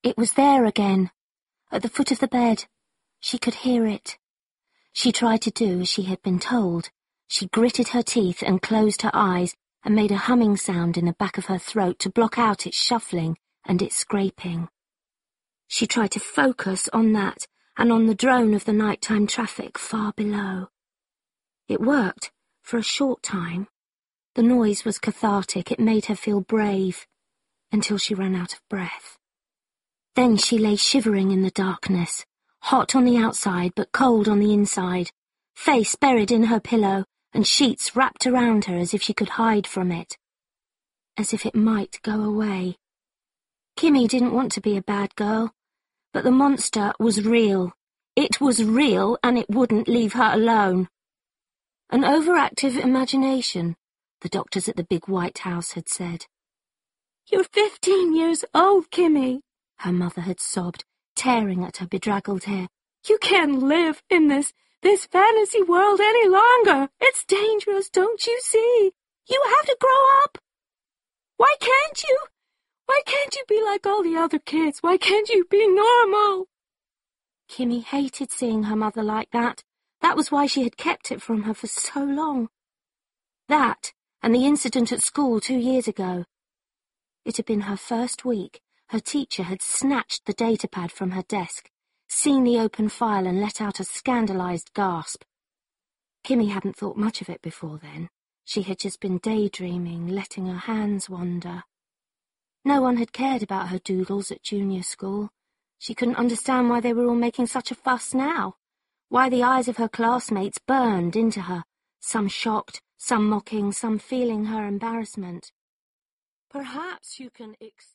It was there again, at the foot of the bed. She could hear it. She tried to do as she had been told. She gritted her teeth and closed her eyes and made a humming sound in the back of her throat to block out its shuffling and its scraping. She tried to focus on that and on the drone of the nighttime traffic far below. It worked, for a short time. The noise was cathartic, it made her feel brave, until she ran out of breath. Then she lay shivering in the darkness, hot on the outside but cold on the inside, face buried in her pillow and sheets wrapped around her as if she could hide from it, as if it might go away. Kimmy didn't want to be a bad girl, but the monster was real. It was real and it wouldn't leave her alone. An overactive imagination, the doctors at the big White House had said. "You're 15 years old, Kimmy," her mother had sobbed, tearing at her bedraggled hair. "You can't live in this fantasy world any longer. It's dangerous, don't you see? You have to grow up. Why can't you? Why can't you be like all the other kids? Why can't you be normal?" Kimmy hated seeing her mother like that. That was why she had kept it from her for so long. That, and the incident at school 2 years ago. It had been her first week. Her teacher had snatched the datapad from her desk, seen the open file and let out a scandalized gasp. Kimmy hadn't thought much of it before then. She had just been daydreaming, letting her hands wander. No one had cared about her doodles at junior school. She couldn't understand why they were all making such a fuss now, why the eyes of her classmates burned into her, some shocked, some mocking, some feeling her embarrassment. Perhaps you can